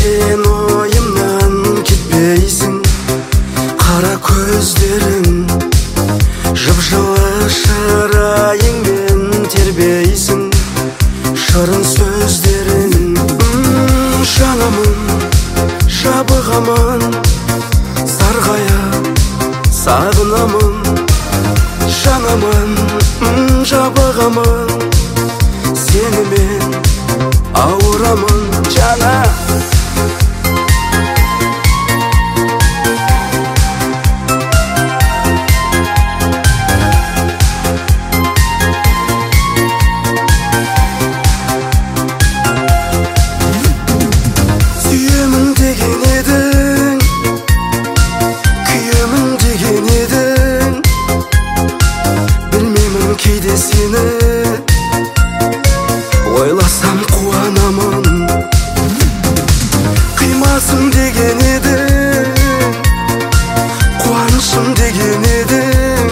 сен ойымнан кетпейсің. Қара көздерің, жып-жылы шырайыңмен тербейсің. Шырын сөздерің, жанамын, жабығамын, сарғая сағынамын. Жанамын, жабығамын, сенімен ауырамын, жана. Сүйемін деген едің, күйемін деген едің. Білмеймін кейде сені ойласам қуанамын. Қимасың деген едің, қуанышым деген едің.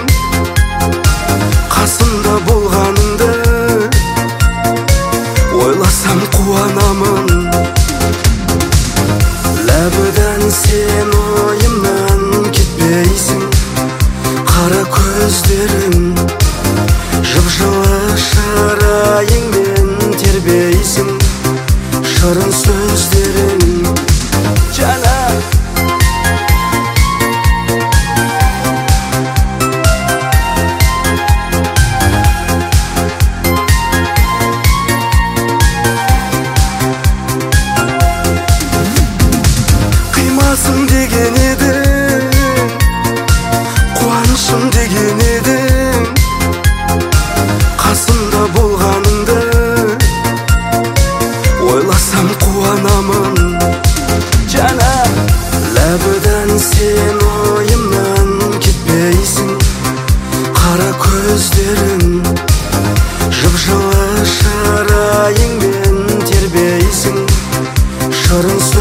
Қасымда болғаныңды ойласам қуанамын. Ләбідан сен ойымнан кетпейсің. Қара көздерің, жып-жылы шырайыңмен тербейсің. Шырын сөздерің, жана. Қимасың деген едің, қуанышым деген едің. Қасымда болғаныңды ойласам қуанамын, жана. Ләбідан сен ойымнан кетпейсің. Қара көздерің, жып-жылы шырайыңмен тербейсің. Шырын